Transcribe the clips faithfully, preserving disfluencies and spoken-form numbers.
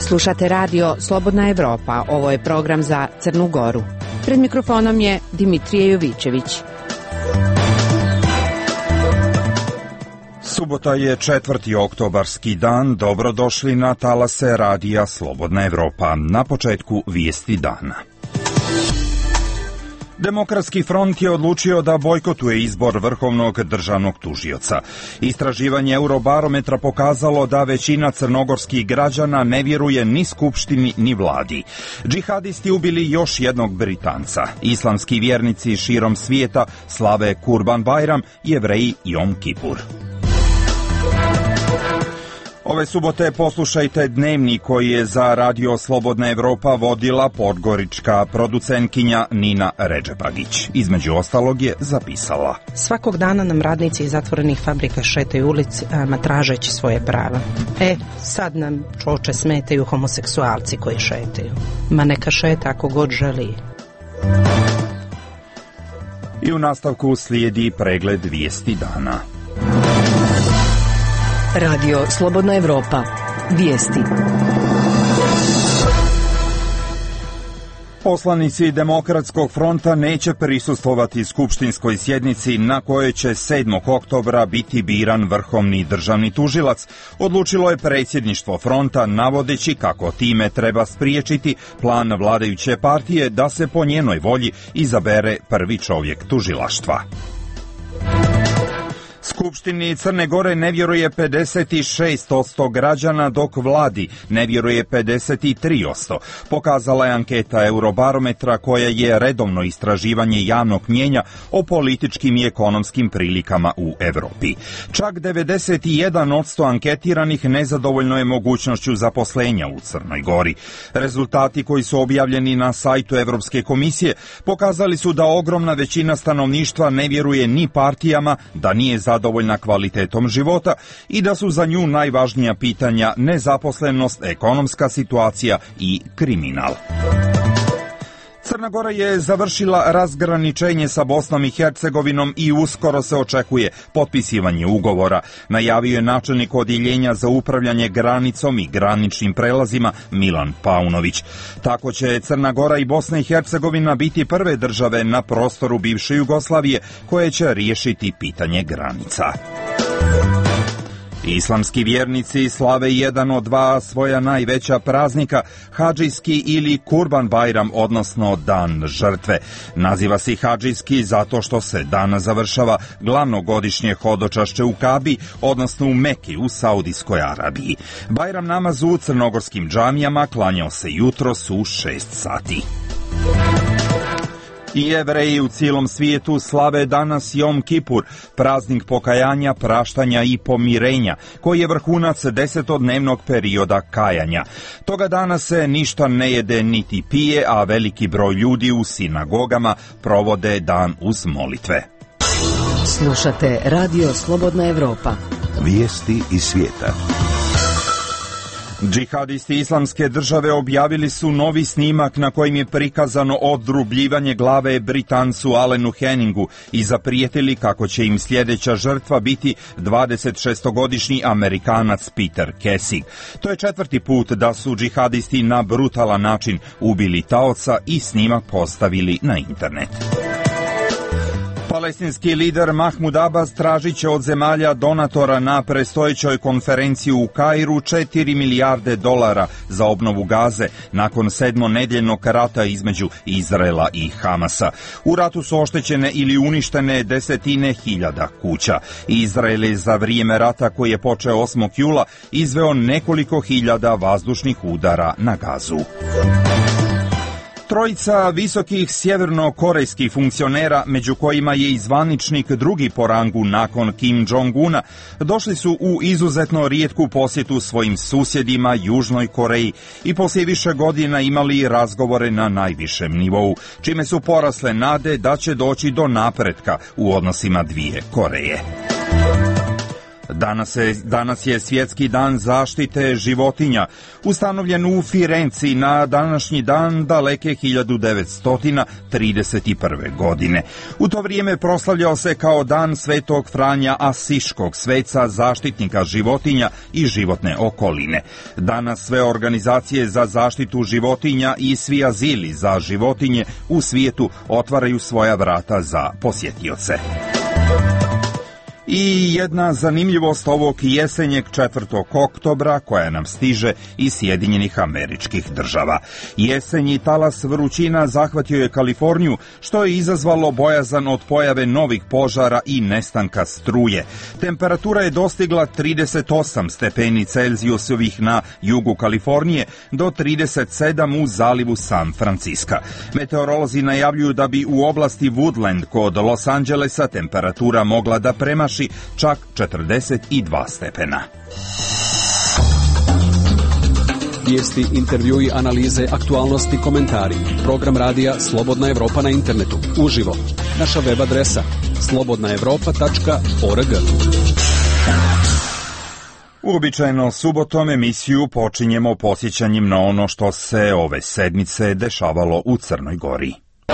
Slušate radio Slobodna Evropa, ovo je program za Crnu Goru. Pred mikrofonom je Dimitrije Jovićević. Subota je četvrti oktobarski dan, dobrodošli na talase radija Slobodna Evropa. Na početku vijesti dana. Demokratski front je odlučio da bojkotuje izbor vrhovnog državnog tužioca. Istraživanje Eurobarometra pokazalo da većina crnogorskih građana ne vjeruje ni skupštini ni vladi. Džihadisti ubili još jednog Britanca. Islamski vjernici širom svijeta slave Kurban Bajram, Jevreji Jom Kipur. Ove subote poslušajte dnevnik koji je za radio Slobodna Evropa vodila podgorička producentkinja Nina Redžepagić. Između ostalog je zapisala: Svakog dana nam radnici iz zatvorenih fabrika šetaju ulicama tražeći svoje prava. E, sad nam čoče smetaju homoseksualci koji šetaju. Ma neka šeta ako god želi. I u nastavku slijedi pregled vijesti dana. Radio Slobodna Evropa. Vijesti. Poslanici Demokratskog fronta neće prisustvovati skupštinskoj sjednici na kojoj će sedmog oktobra biti biran vrhovni državni tužilac, odlučilo je predsjedništvo fronta navodeći kako time treba spriječiti plan vladajuće partije da se po njenoj volji izabere prvi čovjek tužilaštva. Skupštini Crne Gore ne vjeruje pedeset šest posto građana, dok vladi ne vjeruje pedeset tri posto. Pokazala je anketa Eurobarometra koja je redovno istraživanje javnog mnijenja o političkim i ekonomskim prilikama u Europi. Čak devedeset jedan posto anketiranih nezadovoljno je mogućnošću zaposlenja u Crnoj Gori. Rezultati koji su objavljeni na sajtu Europske komisije pokazali su da ogromna većina stanovništva ne vjeruje ni partijama, da nije zadovoljna kvalitetom života i da su za nju najvažnija pitanja nezaposlenost, ekonomska situacija i kriminal. Crna Gora je završila razgraničenje sa Bosnom i Hercegovinom i uskoro se očekuje potpisivanje ugovora, najavio je načelnik odjeljenja za upravljanje granicom i graničnim prelazima Milan Paunović. Tako će Crna Gora i Bosna i Hercegovina biti prve države na prostoru bivše Jugoslavije koje će riješiti pitanje granica. Islamski vjernici slave jedan od dva svoja najveća praznika, hadžijski ili Kurban Bajram, odnosno Dan žrtve. Naziva se hadžijski zato što se dan završava glavno godišnje hodočašće u Kabi, odnosno u Meki u Saudijskoj Arabiji. Bajram namaz u crnogorskim džamijama klanjao se jutros u šest sati. I Jevreji u cijelom svijetu slave danas Jom Kipur, praznik pokajanja, praštanja i pomirenja, koji je vrhunac desetodnevnog perioda kajanja. Toga dana se ništa ne jede niti pije, a veliki broj ljudi u sinagogama provode dan uz molitve. Slušate radio Slobodna Evropa. Vijesti iz svijeta. Džihadisti Islamske države objavili su novi snimak na kojem je prikazano odrubljivanje glave Britancu Alenu Henningu i zaprijetili kako će im sljedeća žrtva biti dvadesetšestogodišnji Amerikanac Peter Kessig. To je četvrti put da su džihadisti na brutalan način ubili taoca i snimak postavili na internet. Palestinski lider Mahmud Abbas tražit će od zemalja donatora na predstojećoj konferenciji u Kairu četiri milijarde dolara za obnovu Gaze nakon sedmonedjeljnog rata između Izraela i Hamasa. U ratu su oštećene ili uništene desetine hiljada kuća. Izrael je za vrijeme rata koji je počeo osmog jula izveo nekoliko hiljada vazdušnih udara na Gazu. Trojica visokih sjevernokorejskih funkcionera, među kojima je i zvaničnik drugi po rangu nakon Kim Jong-una, došli su u izuzetno rijetku posjetu svojim susjedima Južnoj Koreji i poslije više godina imali razgovore na najvišem nivou, čime su porasle nade da će doći do napretka u odnosima dvije Koreje. Danas je, danas je Svjetski dan zaštite životinja, ustanovljen u Firenci na današnji dan daleke hiljadu devetsto trideset prve. godine. U to vrijeme proslavljao se kao dan Svetog Franja Asiškog, sveca zaštitnika životinja i životne okoline. Danas sve organizacije za zaštitu životinja i svi azili za životinje u svijetu otvaraju svoja vrata za posjetioce. I jedna zanimljivost ovog jesenjeg četvrtog oktobra koja nam stiže iz Sjedinjenih Američkih Država. Jesenji talas vrućina zahvatio je Kaliforniju, što je izazvalo bojazan od pojave novih požara i nestanka struje. Temperatura je dostigla trideset osam stepeni Celzijusovih na jugu Kalifornije do trideset sedam u zalivu San Franciska. Meteorolozi najavljuju da bi u oblasti Woodland kod Los Angelesa temperatura mogla da premaši čak četrdeset dva stepena. Vijesti, intervjui, analize, aktualnosti, komentari. Program radija Slobodna Evropa na internetu. Uživo. Naša web adresa slobodna evropa tačka org. Uobičajeno subotom emisiju počinjemo podsjećanjem na ono što se ove sedmice dešavalo u Crnoj Gori.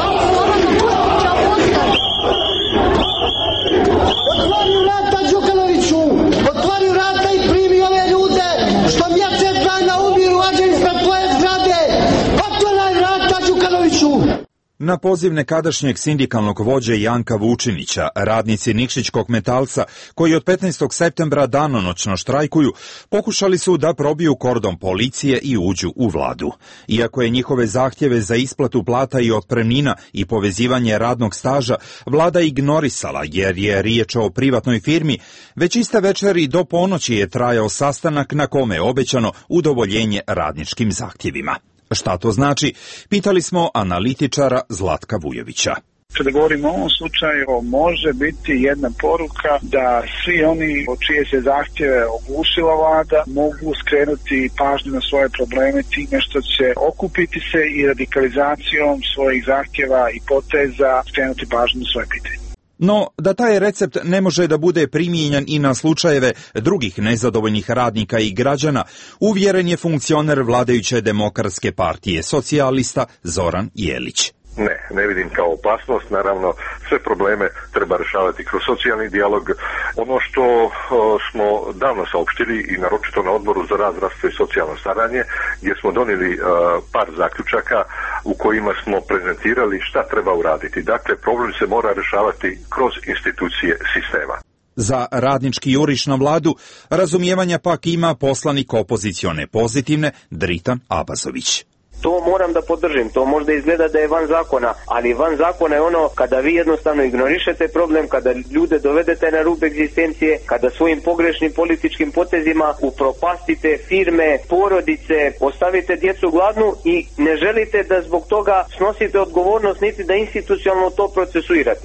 Na poziv nekadašnjeg sindikalnog vođe Janka Vučinića, radnici Nikšićkog metalca, koji od petnaestog septembra danonoćno štrajkuju, pokušali su da probiju kordon policije i uđu u vladu. Iako je njihove zahtjeve za isplatu plata i otpremnina i povezivanje radnog staža vlada ignorisala jer je riječ o privatnoj firmi, već iste večeri do ponoći je trajao sastanak na kome je obećano udovoljenje radničkim zahtjevima. Šta to znači? Pitali smo analitičara Zlatka Vujovića. Kada govorimo o ovom slučaju, može biti jedna poruka da svi oni o čije se zahtjeve oglušila vlada mogu skrenuti pažnju na svoje probleme time što će okupiti se i radikalizacijom svojih zahtjeva i poteza skrenuti pažnju na svoje pitanje. No, da taj recept ne može da bude primijenjen i na slučajeve drugih nezadovoljnih radnika i građana, uvjeren je funkcioner vladajuće Demokratske partije socijalista Zoran Jelić. Ne, ne vidim kao opasnost. Naravno, sve probleme treba rješavati kroz socijalni dijalog. Ono što o, smo davno saopštili i naročito na odboru za rad, zdravstvo i socijalno staranje, gdje smo donijeli o, par zaključaka u kojima smo prezentirali šta treba uraditi. Dakle, problem se mora rješavati kroz institucije sistema. Za radnički juriš na vladu razumijevanja pak ima poslanik opozicione Pozitivne Dritan Abazović. To moram da podržim, to možda izgleda da je van zakona, ali van zakona je ono kada vi jednostavno ignorišete problem, kada ljude dovedete na rub egzistencije, kada svojim pogrešnim političkim potezima upropastite firme, porodice, ostavite djecu gladnu i ne želite da zbog toga snosite odgovornost niti da institucionalno to procesuirate.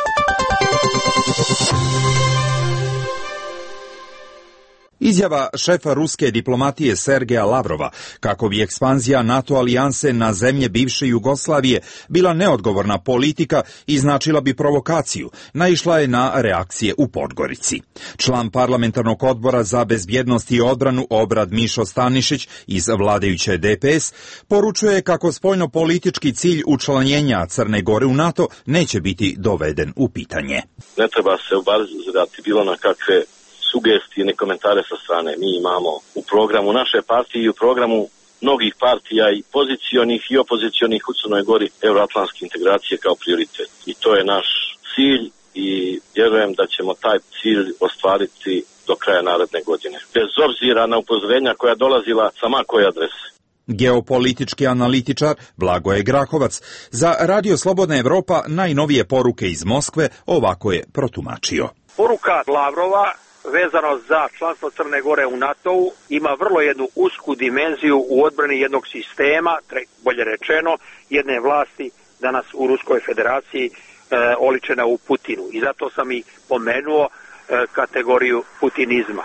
Izjava šefa ruske diplomatije Sergeja Lavrova kako bi ekspanzija NATO alijanse na zemlje bivše Jugoslavije bila neodgovorna politika i značila bi provokaciju, naišla je na reakcije u Podgorici. Član parlamentarnog odbora za bezbjednost i odbranu Obrad Mišo Stanišić iz vladajuće D P S poručuje kako spoljno-politički cilj učlanjenja Crne Gore u NATO neće biti doveden u pitanje. Ne treba se obazirati bilo na kakve sugestije, ne komentare sa strane. Mi imamo u programu naše partije i u programu mnogih partija i pozicionih i opozicionih u Crnoj Gori euroatlantske integracije kao prioritet. I to je naš cilj i vjerujem da ćemo taj cilj ostvariti do kraja naredne godine. Bez obzira na upozorenja koja dolazila sa ma koje adrese. Geopolitički analitičar Blagoje Grahovac za Radio Slobodna Evropa najnovije poruke iz Moskve ovako je protumačio. Poruka Lavrova vezano za članstvo Crne Gore u NATO-u ima vrlo jednu usku dimenziju u odbrani jednog sistema, bolje rečeno, jedne vlasti danas u Ruskoj federaciji e, oličena u Putinu. I zato sam i pomenuo e, kategoriju putinizma.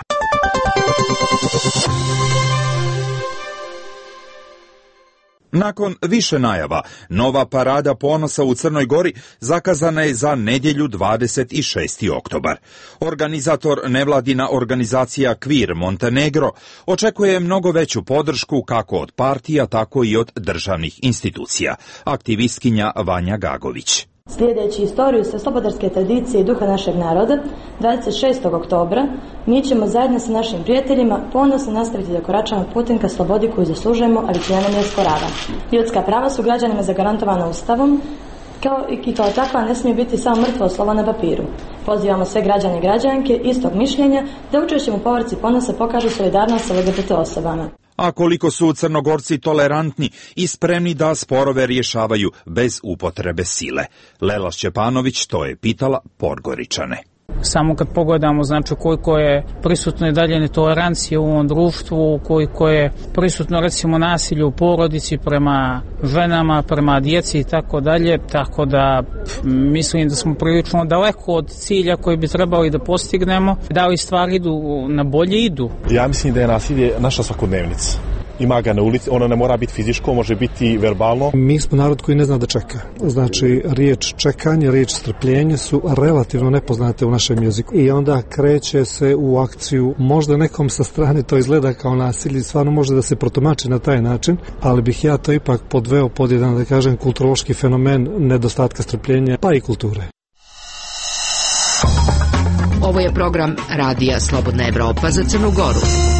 Nakon više najava, nova parada ponosa u Crnoj Gori zakazana je za nedjelju dvadeset šesti oktobar. Organizator nevladina organizacija Queer Montenegro očekuje mnogo veću podršku kako od partija, tako i od državnih institucija. Aktivistkinja Vanja Gagović. Slijedeći istoriju sa slobodarske tradicije i duha našeg naroda, dvadeset šestog oktobra mi ćemo zajedno sa našim prijateljima ponosno nastaviti da koračamo putem ka slobodi koju zaslužujemo, ali koja nam ne osporava. Ljudska prava su građanima zagarantovana Ustavom, kao i kao takva ne smije biti samo mrtvo slovo na papiru. Pozivamo sve građane i građanke istog mišljenja da učešćem u povorci ponosa pokažu solidarnost sa L G B T osobama. A koliko su Crnogorci tolerantni i spremni da sporove rješavaju bez upotrebe sile. Lela Šćepanović to je pitala Podgoričane. Samo kad pogledamo, znači, koliko je prisutno i dalje netolerancije u ovom društvu, koliko je prisutno, recimo, nasilje u porodici prema ženama, prema djeci i tako dalje, tako da pff, mislim da smo prilično daleko od cilja koji bi trebali da postignemo. Da li stvari idu na bolje? Idu. Ja mislim da je nasilje naša svakodnevnica. Ima ga na ulici, ono ne mora biti fizičko, može biti verbalno. Mi smo narod koji ne zna da čeka. Znači, riječ čekanje, riječ strpljenje su relativno nepoznate u našem jeziku. I onda kreće se u akciju. Možda nekom sa strane to izgleda kao nasilje, stvarno može da se protumači na taj način, ali bih ja to ipak podveo pod jedan, da kažem, kulturološki fenomen nedostatka strpljenja, pa i kulture. Ovo je program Radija Slobodna Evropa za Crnu Goru.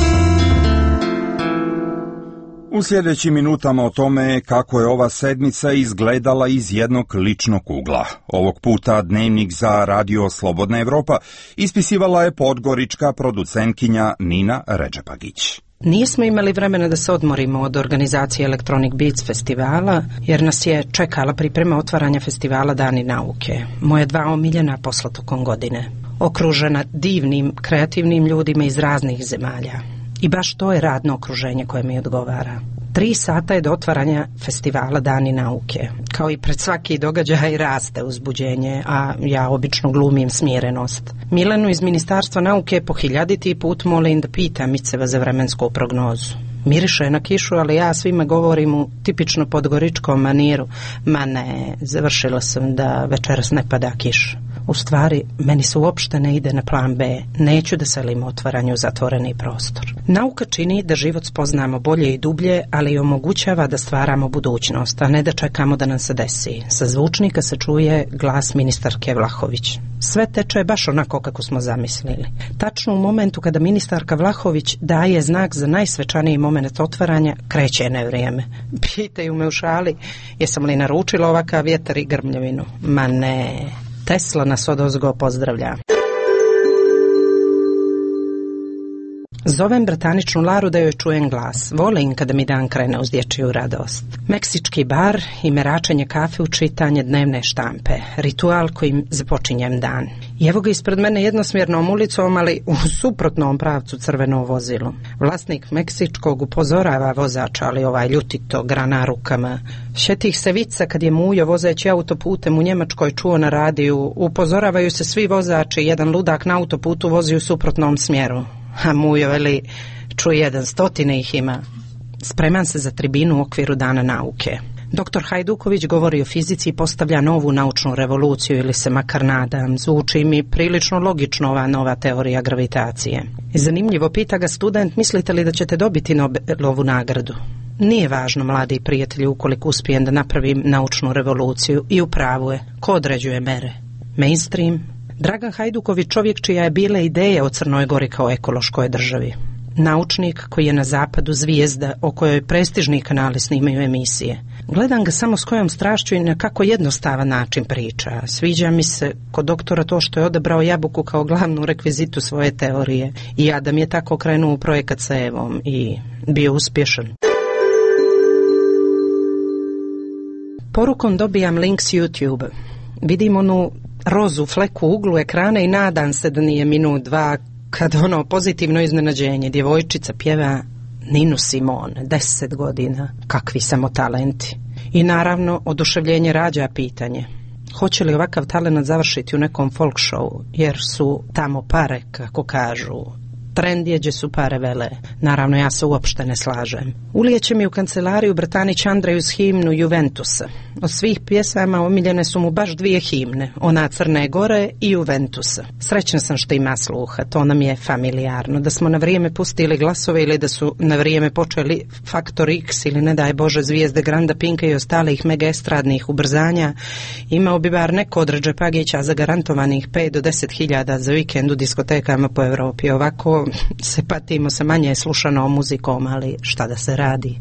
U sljedećim minutama o tome kako je ova sedmica izgledala iz jednog ličnog ugla. Ovog puta dnevnik za Radio Slobodna Evropa ispisivala je podgorička producentkinja Nina Redžepagić. Nismo imali vremena da se odmorimo od organizacije Electronic Beats festivala, jer nas je čekala priprema otvaranja festivala Dani nauke. Moje dva omiljena posla tokom godine. Okružena divnim, kreativnim ljudima iz raznih zemalja. I baš to je radno okruženje koje mi odgovara. Tri sata je do otvaranja festivala Dani nauke. Kao i pred svaki događaj raste uzbuđenje, a ja obično glumim smirenost. Milenu iz Ministarstva nauke po hiljaditi put molim da pita Miceva za vremensku prognozu. Miriše na kišu, ali ja svima govorim u tipično podgoričkom maniru. Ma ne, završila sam da večeras ne pada kiša. U stvari, meni se uopšte ne ide na plan B. Neću da selim otvaranju u zatvoreni prostor. Nauka čini da život spoznamo bolje i dublje, ali i omogućava da stvaramo budućnost, a ne da čekamo da nam se desi. Sa zvučnika se čuje glas ministarke Vlahović. Sve teče baš onako kako smo zamislili. Tačno u momentu kada ministarka Vlahović daje znak za najsvečaniji moment otvaranja, kreće nevrijeme. Pitaju me u šali, jesam li naručila ovakav vjetar i grmljavinu? Ma ne... Tesla nas odozgo pozdravlja. Zovem brataničnu Laru da joj čujem glas. Volim kada mi dan krene uz dječju radost. Meksički bar i meračenje kafe u čitanje dnevne štampe. Ritual kojim započinjem dan. I evo ga ispred mene jednosmjernom ulicom, ali u suprotnom pravcu crveno vozilo. Vlasnik meksičkog upozorava vozača, ali ovaj ljutito grana rukama. Šetih se vica kad je Mujo vozeći autoputem u Njemačkoj čuo na radiju. Upozoravaju se svi vozači, jedan ludak na autoputu vozi u suprotnom smjeru. A Mujo veli, čuje jedan, stotine ih ima. Spreman se za tribinu u okviru Dana nauke. Doktor Hajduković govori o fizici i postavlja novu naučnu revoluciju, ili se makar nadam. Zvuči mi prilično logično ova nova teorija gravitacije. I zanimljivo pita ga student, mislite li da ćete dobiti Nobelovu nagradu? Nije važno, mladi prijatelji, ukoliko uspijem da napravim naučnu revoluciju, i u pravu je. Ko određuje mere? Mainstream? Dragan Hajduković, čovjek čija je bila ideja o Crnoj Gori kao ekološkoj državi. Naučnik koji je na zapadu zvijezda o kojoj prestižni kanali snimaju emisije. Gledam ga samo s kojom strašću i na kako jednostavan način priča. Sviđa mi se kod doktora to što je odabrao jabuku kao glavnu rekvizitu svoje teorije. I Adam je tako krenuo u projekat sa Evom i bio uspješan. Porukom dobijam link s YouTube. Vidim onu rozu fleku u uglu ekrana i nadam se da nije minut dva kad ono pozitivno iznenađenje. Djevojčica pjeva Ninu Simone, deset godina. Kakvi samo talenti. I naravno oduševljenje rađa pitanje. Hoće li ovakav talent završiti u nekom folk showu, jer su tamo pare, kako kažu, Trend je gdje su pare vele. Naravno, ja se uopšte ne slažem. Ulijeće mi u kancelariju Bratanić Andreju s himnu Juventusa. Od svih pjesama omiljene su mu baš dvije himne, ona Crne Gore i Juventusa. Srećna sam što ima sluha, to nam je familijarno. Da smo na vrijeme pustili glasove ili da su na vrijeme počeli Faktor X ili ne daj Bože zvijezde Granda Pinka i ostalih mega estradnih ubrzanja, imao bi bar neko od Redžepagića zagarantovanih pet do deset hiljada za vikend u diskotekama po Europi. Ovako se patimo sa manje slušanom muzikom, ali šta da se radi.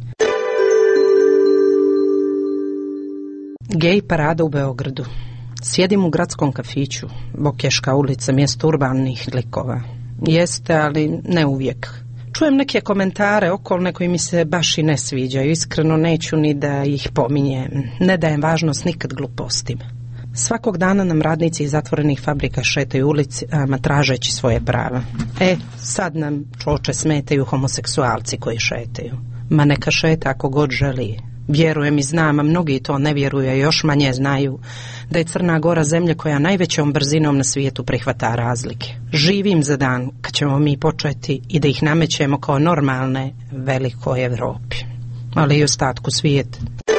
Gej parada u Beogradu. Sjedim u gradskom kafiću, Bokeška ulica, mjesto urbanih likova. Jeste, ali ne uvijek. Čujem neke komentare okolne koji mi se baš i ne sviđaju. Iskreno neću ni da ih pominjem. Ne dajem važnost nikad glupostima. Svakog dana nam radnici iz zatvorenih fabrika šetaju ulicama tražeći svoje prava. E, sad nam čoče smetaju homoseksualci koji šetaju. Ma neka šeta ako god želi. Vjerujem i znam, a mnogi to ne vjeruju, a još manje znaju, da je Crna Gora zemlja koja najvećom brzinom na svijetu prihvata razlike. Živim za dan kad ćemo mi početi i da ih namećemo kao normalne velikoj Evropi, ali i ostatku svijeta.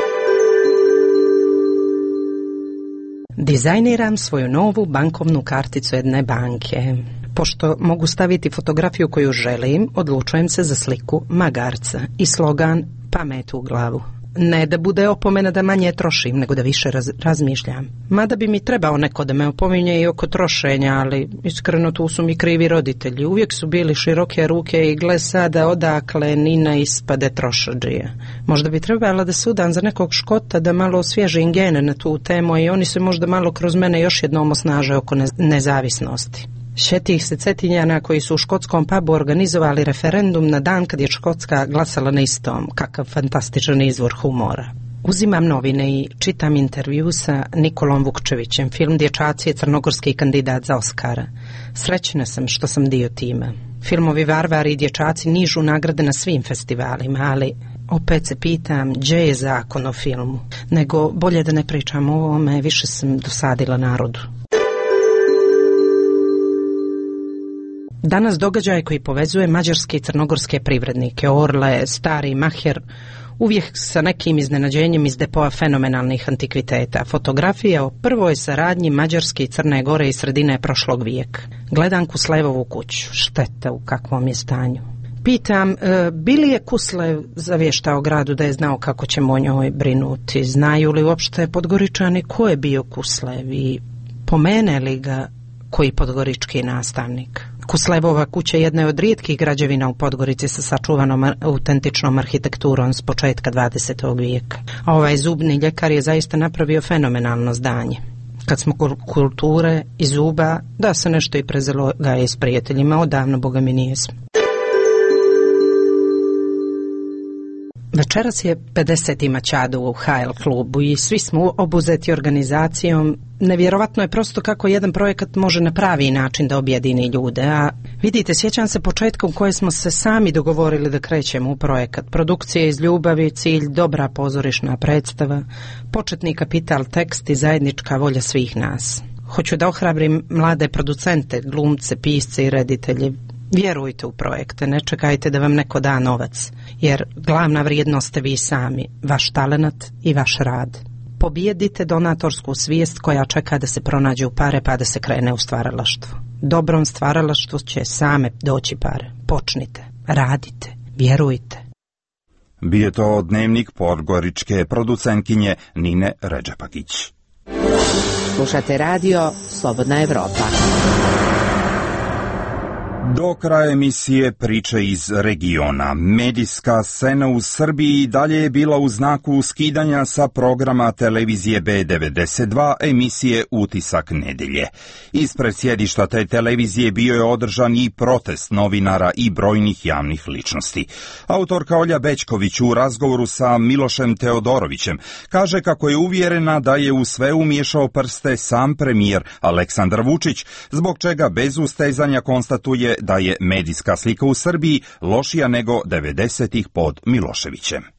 Dizajniram svoju novu bankovnu karticu jedne banke. Pošto mogu staviti fotografiju koju želim, odlučujem se za sliku magarca i slogan pamet u glavu. Ne da bude opomena da manje trošim, nego da više raz, razmišljam. Mada bi mi trebao neko da me opominje i oko trošenja, ali iskreno tu su mi krivi roditelji. Uvijek su bili široke ruke i gle sada odakle Nina ispade trošadžija. Možda bi trebala da se udam za nekog Škota da malo osvježim gene na tu temu i oni se možda malo kroz mene još jednom osnaže oko nezavisnosti. Šetih se Cetinjana koji su u škotskom pubu organizovali referendum na dan kad je Škotska glasala na istom. Kakav fantastičan izvor humora. Uzimam novine i čitam intervju sa Nikolom Vukčevićem. Film Dječaci je crnogorski kandidat za Oskara. Srećna sam što sam dio tima. Filmovi Varvari i Dječaci nižu nagrade na svim festivalima, ali opet se pitam gdje je zakon o filmu. Nego bolje da ne pričam o ovome, više sam dosadila narodu. Danas događaj koji povezuje mađarske i crnogorske privrednike, Orle, Stari Maher, uvijek sa nekim iznenađenjem iz depoa fenomenalnih antikviteta. Fotografija o prvoj saradnji Mađarske i Crne Gore iz sredine prošlog vijeka. Gledam Kuslevovu kuću, šteta u kakvom je stanju. Pitam, e, bi li je Kuslev zavještao gradu da je znao kako ćemo o njoj brinuti? Znaju li uopšte Podgoričani ko je bio Kuslev i pomene li ga koji podgorički nastavnik? Kuslevova kuća je jedna od rijetkih građevina u Podgorici sa sačuvanom autentičnom arhitekturom s početka dvadesetog vijeka. A ovaj zubni ljekar je zaista napravio fenomenalno zdanje. Kad smo kulture i zuba, da se nešto i prezalogaje s prijateljima, odavno boga mi nijesmo. Večeras je pedeseti Mačadu u H L klubu i svi smo obuzeti organizacijom. Nevjerovatno je prosto kako jedan projekat može na pravi način da objedini ljude, a vidite, sjećam se početka u koje smo se sami dogovorili da krećemo u projekat. Produkcija iz ljubavi, cilj, dobra pozorišna predstava, početni kapital, tekst i zajednička volja svih nas. Hoću da ohrabrim mlade producente, glumce, pisce i reditelje. Vjerujte u projekte, ne čekajte da vam neko da novac, jer glavna vrijednost ste vi sami, vaš talenat i vaš rad. Pobijedite donatorsku svijest koja čeka da se pronađe u pare pa da se krene u stvaralaštvo. Dobrom stvaralaštvu će same doći pare. Počnite, radite, vjerujte. Bio to dnevnik podgoričke producentkinje Nine Redžepagić. Slušate radio Slobodna Evropa. Do kraja emisije priče iz regiona. Medijska scena u Srbiji dalje je bila u znaku skidanja sa programa televizije B devedeset dva emisije Utisak nedelje. Ispred sjedišta te televizije bio je održan i protest novinara i brojnih javnih ličnosti. Autorka Olja Bećković u razgovoru sa Milošem Teodorovićem kaže kako je uvjerena da je u sve umiješao prste sam premijer Aleksandar Vučić, zbog čega bez ustezanja konstatuje da je medijska slika u Srbiji lošija nego devedesetih pod Miloševićem.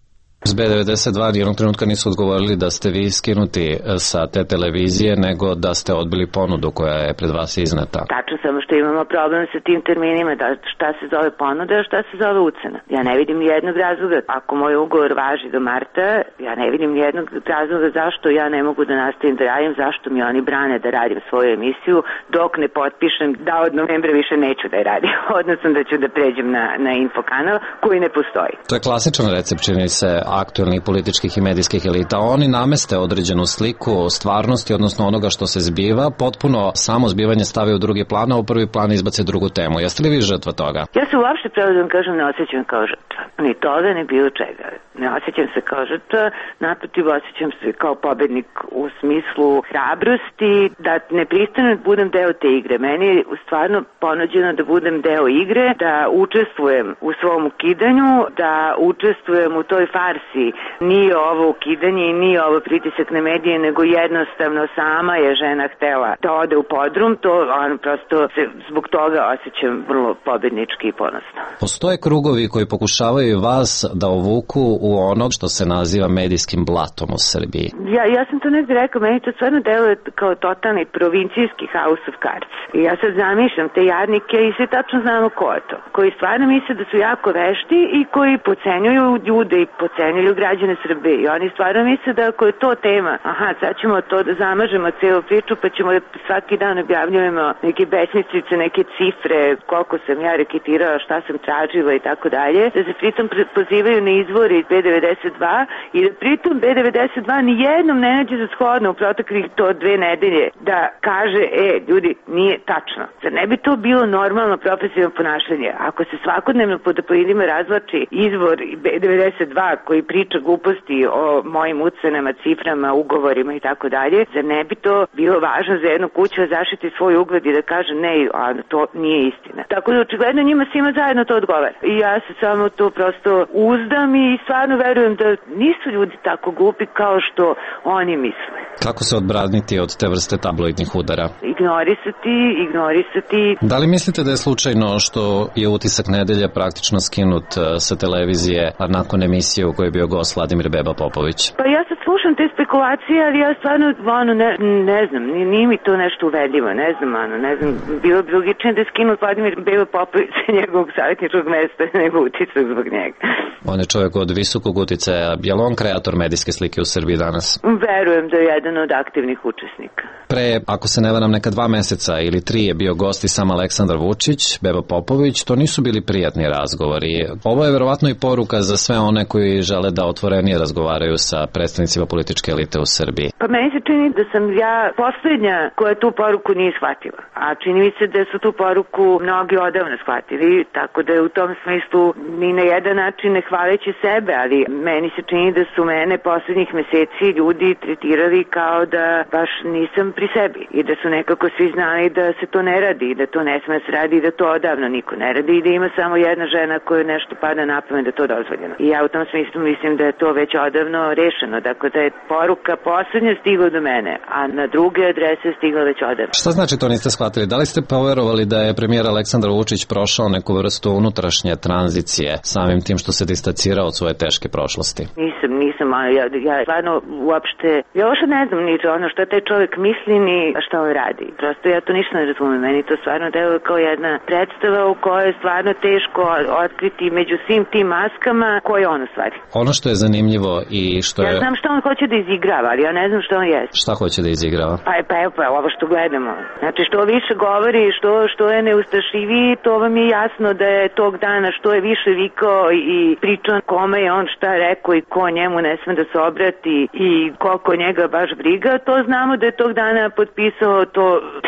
S B devedeset dva jednog trenutka nisu odgovorili da ste vi skinuti sa te televizije, nego da ste odbili ponudu koja je pred vas izneta. Tačno, samo što imamo problem sa tim terminima, da šta se zove ponuda, a šta se zove ucena. Ja ne vidim nijednog razloga, ako moj ugovor važi do marta, ja ne vidim nijednog razloga zašto ja ne mogu da nastavim da radim, zašto mi oni brane da radim svoju emisiju, dok ne potpišem da od novembra više neću da je radim, odnosno da ću da pređem na, na infokanal koji ne postoji. To je klasičan recept, čini se, aktuelnih političkih i medijskih elita. Oni nameste određenu sliku stvarnosti, odnosno onoga što se zbiva, potpuno samo zbivanje stave u drugi plan, a u prvi plan izbace drugu temu. Jeste li vi žrtva toga? Ja se uopšte, pravo da vam kažem, ne osjećam kao žrtva. Ni toga, ni bilo čega. Ne osjećam se kao žrtva, naprotiv osjećam se kao pobednik u smislu hrabrosti, da ne pristanem da budem deo te igre. Meni je stvarno ponuđeno da budem deo igre, da učestvujem u svom ukidanju, da učestvujem u toj farsi. Nije ovo ukidanje i nije ovo pritisak na medije, nego jednostavno sama je žena htela da ode u podrum, to on prosto se zbog toga osjećam vrlo pobednički i ponosno. Postoje krugovi koji pokušavaju vas da uvuku u ono što se naziva medijskim blatom u Srbiji. Ja, ja sam to negdje rekao, meni to stvarno deluje kao totalni provincijski House of Cards. I ja sad zamišljam te jadnike i sve tačno znamo ko je to. Koji stvarno misle da su jako vešti i koji pocenjuju ljude i pocenjuju građane Srbije. I oni stvarno misle da ako je to tema, aha, sad ćemo to da zamažemo celu priču, pa ćemo da svaki dan objavljujemo neke besmislice, neke cifre, koliko sam ja reketirala, šta sam tražila i tako dalje, da se pritom pozivaju na izvore iz B devedeset dva i da pritom B devedeset dva ni jednom ne nađe za shodno u proteklih to dve nedelje da kaže, e, ljudi, nije tačno. Zar ne bi to bilo normalno profesionalno ponašanje? Ako se svakodnevno pod apoidima razvlači izvor B devedeset dva koji priča gluposti o mojim ucenama, ciframa, ugovorima i tako dalje, zar ne bi to bilo važno za jednu kuću da zaštiti svoj ugled i da kaže ne, a to nije istina. Tako da očigledno njima svima zajedno to odgovara. I ja se samo to prosto uzdam i stvarno verujem da nisu ljudi tako glupi kao što oni misle. Kako se odbraniti od te vrste tabloidnih udara? Ignorisati, ignorisati. Da li mislite da je slučajno što je Utisak nedelje praktično skinut sa televizije nakon emisije u kojoj je bio gost Vladimir Beba Popović? Pa ja sad slušam te spekulacije, ali ja stvarno ono, ne, ne znam, nije mi to nešto uvedljivo, ne znam, ano, ne znam, bilo bi logično da je skinut Vladimir Beba Popović sa njegovog savjetničkog mesta, nego Utisak zbog njega. On je čovjek od visokog uticaja. Je li on kreator medijske slike u Srbiji danas? Verujem da je jedan od aktivnih učesnika. Pre, ako se ne varam, neka dva meseca ili tri je bio gost i sam Aleksandar Vučić, Beba Popović, to nisu bili prijatni razgovori. Ovo je verovatno i poruka za sve one koji žele da otvorenije razgovaraju sa predstavnicima političke elite u Srbiji. Pa meni se čini da sam ja posljednja koja tu poruku nije shvatila, a čini mi se da su tu poruku mnogi odavno shvatili, tako da je u tom smislu ni na jedan način ne hvaleći sebe, ali meni se čini da su mene posljednjih meseci ljudi tretirali kao da baš nisam pri sebi i da su nekako svi znali da se to ne radi, da to ne sme se radi i da to odavno niko ne radi i da ima samo jedna žena koju nešto pada na pamet da to dozvoljeno. I ja u tom smislu mislim da je to već odavno rešeno, dakle da je poruka poslednja stigla do mene, a na druge adrese stigla već odavno. Šta znači to niste shvatili? Da li ste poverovali da je premijer Aleksandar Vučić prošao neku vrstu unutrašnje tranzicije samim tim što se distancirao od svoje teške prošlosti? Nisam, nisam, ja, ja stvarno uopšte, ja uopšte ne znam nič ono što taj čovjek misli ni šta on radi. Prosto ja to ništa ne razumem, meni to stvarno deluje kao jedna predstava u kojoj je stvarno teško otkriti među svim tim maskama koje on u stvari. Ono što je zanimljivo i što je... Ja znam što on hoće da izigrava, ali ja ne znam što on je. Šta hoće da izigrava? Pa je, pa je, pa je ovo što gledamo. Znači što više govori, što, što je neustrašiviji, to vam je jasno da je tog dana što je više vikao i pričao kome je on šta rekao i ko njemu ne sme da se obrati i koliko njega baš briga, to znamo da je tog dana potpisao to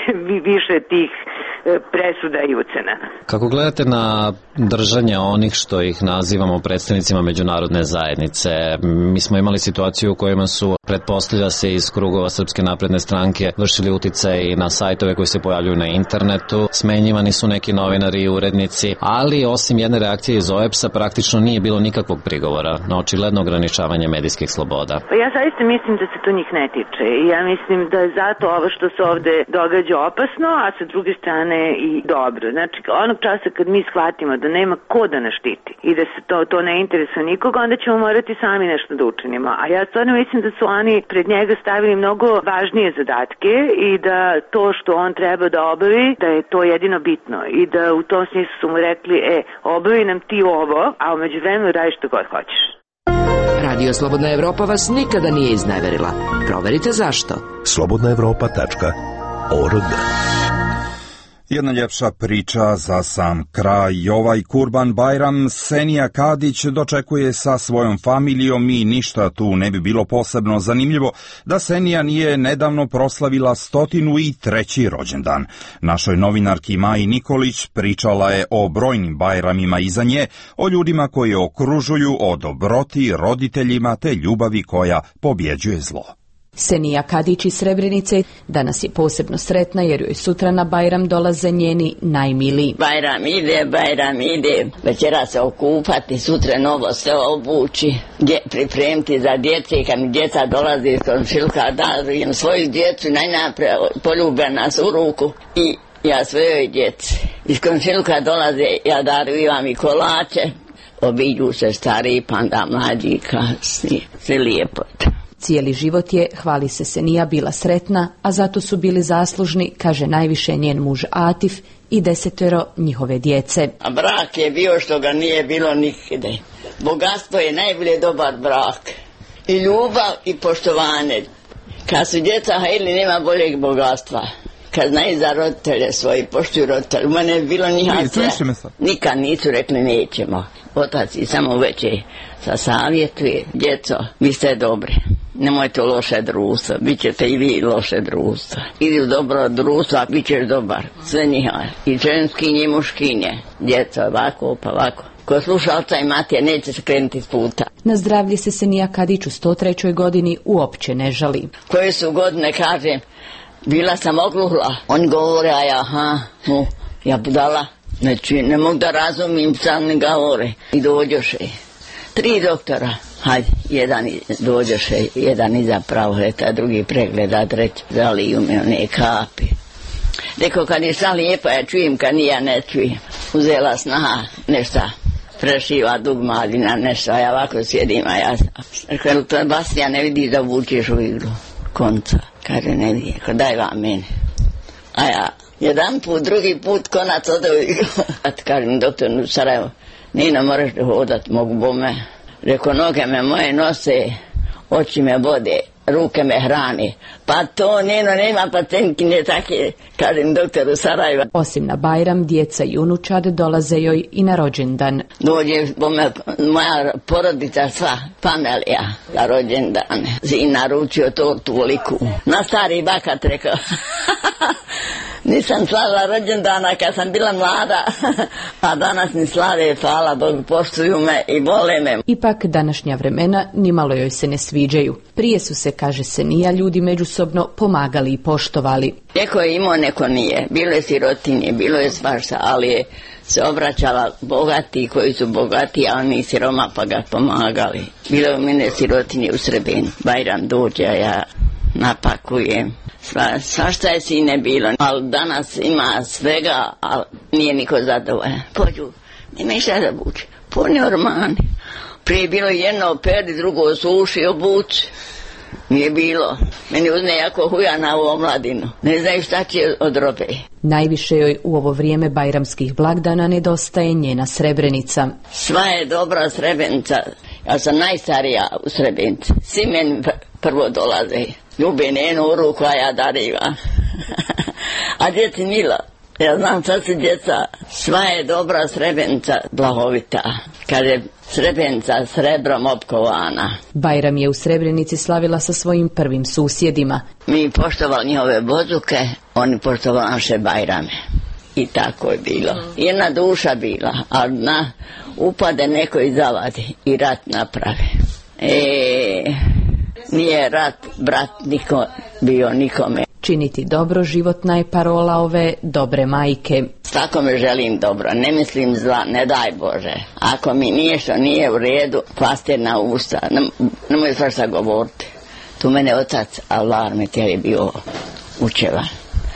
više tih presuda i ucena. Kako gledate na držanje onih što ih nazivamo predstavnicima međunarodne zajednice? Mi smo imali situaciju u kojima su, pretpostavlja se iz krugova Srpske napredne stranke, vršili uticaj na sajtove koji se pojavljuju na internetu, smenjivani su neki novinari i urednici, ali osim jedne reakcije iz O E P S-a praktično nije bilo nikakvog prigovora na očigledno ograničavanje medijskih sloboda. Pa ja zaista mislim da se to njih ne tiče i ja mislim da je zato ovo što se ovde događa opasno, a sa druge strane civilizovane i dobro. Znači, onog časa kad mi shvatimo da nema ko da nas štiti i da se to, to ne interesuje nikoga, onda ćemo morati sami nešto da učinimo. A ja stvarno mislim da su oni pred njega stavili mnogo važnije zadatke i da to što on treba da obavi, da je to jedino bitno i da u tom smislu su mu rekli, e, obavi nam ti ovo, a umeđu vremenu radi što god hoćeš. Radio Slobodna Evropa vas nikada nije izneverila. Proverite zašto. slobodna evropa tačka org. Jedna ljepša priča za sam kraj. Ovaj Kurban Bajram Senija Kadić dočekuje sa svojom familijom i ništa tu ne bi bilo posebno zanimljivo da Senija nije nedavno proslavila stotinu i treći rođendan. Našoj novinarki Maji Nikolić pričala je o brojnim Bajramima iza nje, o ljudima koji je okružuju, o dobroti, roditeljima te ljubavi koja pobjeđuje zlo. Senija Kadić iz Srebrenice danas je posebno sretna jer joj sutra na Bajram dolaze njeni najmiliji. Bajram ide, Bajram ide, večera se okupati, sutra novo sve obući, dje, pripremiti za djece i kad mi djeca dolazi iz komšiluka, darujem svoju djecu najnapre poljube nas u ruku i ja svojoj djeci. Iz komšiluka dolaze, ja darujem i kolače, obiđu se stari, pa onda mlađi, kasni, sve lijepo. Cijeli život je, hvali se Senija, bila sretna, a zato su bili zaslužni, kaže najviše njen muž Atif i desetero njihove djece. A brak je bio što ga nije bilo nikde. Bogatstvo je najbolje dobar brak. I ljubav i poštovanje. Kad su djeca hajili, nema boljeg bogatstva. Kad znaju za roditelje svoji, poštuju roditelje. U mene je bilo njihacija. Nikad nisu rekli nećemo. Otac i samo veće sa savjetuje. Djeco, vi ste dobri. Nemojte loše društvo, bit ćete i vi loše društvo. Idi u dobro društvo, a bit ćeš dobar. Sve njihove. I ženskinje i muškinje. Djeco, ovako pa ovako. Ko sluša oca i matije, neće se krenuti s puta. Na zdravlje se Senija Kadić u sto trećoj godini uopće ne žali. Koje su godine, kažem, bila sam ogluhla. Oni govore, a ja, aha, no, ja budala. Znači, ne mogu da razumim, sam ne govore. I dođoše. Tri doktora. Hajde, jedan dođoše, jedan iza pravohleta, drugi pregleda, treći zaliju me one kapi. Rekao, kad je sa lijepa, ja čujem, kad nije, ne čujem. Uzela snaha, nešta, prešiva dugmalina, nešto, a ja ovako sjedim, a ja sam. Rekao, to Bastija, ne vidiš da vučeš u igru konca. Kaže, ne vidi, rekao, daj vam meni. A ja, jedan put, drugi put, konac ode u igru. A ti kažem, doktor, u Sarajevo, Nino, moraš da hodat, mogu bome. Rekao, noge me moje nose, oči me vode, ruke me hrani. Pa to, Nino, nema patenkinje take, kažem doktoru Sarajeva. Osim na Bajram, djeca i unučad dolaze joj i na rođendan. Dođe bome, moja porodica sva, familija, na rođendane. I naručio to toliku. Na stari bakat rekao, nisam slavila rođendana kad sam bila mlada, a danas ni slave, hvala Bogu, poštuju me i vole me. Ipak današnja vremena nimalo joj se ne sviđaju. Prije su se, kaže Senija, ljudi međusobno pomagali i poštovali. Neko je imao, neko nije. Bilo je sirotinje, bilo je svašta, ali je se obraćala bogati koji su bogati, a oni siroma pa ga pomagali. Bilo je u mene sirotinje u Srebeni. Bajram dođe, a ja napakujem. Sva, svašta je sine bilo, ali danas ima svega, ali nije niko zadovoljan. Pođu, nema išta da bući. Puni ormani. Prije je bilo jedno operi, drugo suši, obući. Nije bilo. Meni uzme jako huja na ovu omladinu. Ne znaju šta će od robe. Najviše joj u ovo vrijeme bajramskih blagdana nedostaje njena Srebrenica. Sva je dobra Srebrenica. Ja sam najstarija u Srebrenici. Svi meni prvo dolaze. Ljube njenu u ruku, a ja dariva. A djeci milo. Ja znam sad su djeca. Sva je dobra Srebrenica, blahovita. Kad je Srebrenica srebrom opkovana. Bajram je u Srebrenici slavila sa svojim prvim susjedima. Mi poštovali njihove bozuke, oni poštovali naše Bajrame. I tako je bilo. Jedna duša bila, a na upade neko i zavadi i rat napravi. E, nije rat, brat niko bio nikome. Činiti dobro životna je parola ove dobre majke. Svakome želim dobro, ne mislim zla, ne daj Bože. Ako mi nije što nije u redu, pastir na usta, nemoj svašta govoriti. Tu mene otac, Allah me tijeli bio učeva.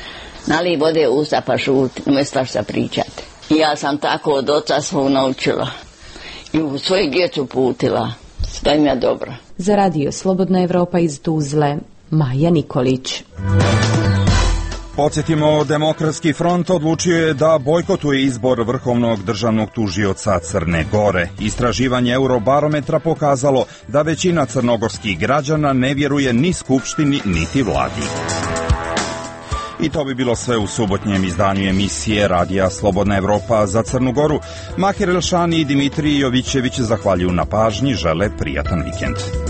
Nali vode u usta pa šuti, umjesto šta pričate. I ja sam tako od oca svog naučila. I u svoju djecu putila. Sve im je dobro. Za radio Slobodna Evropa iz Tuzle, Maja Nikolić. Podsjetimo, Demokratski front odlučio je da bojkotuje izbor vrhovnog državnog tužioca Crne Gore. Istraživanje Eurobarometra pokazalo da većina crnogorskih građana ne vjeruje ni Skupštini niti vladi. I to bi bilo sve u subotnjem izdanju emisije Radija Slobodna Evropa za Crnu Goru. Mahir Elšani i Dimitrij Jovićević zahvaljuju na pažnji, žele prijatan vikend.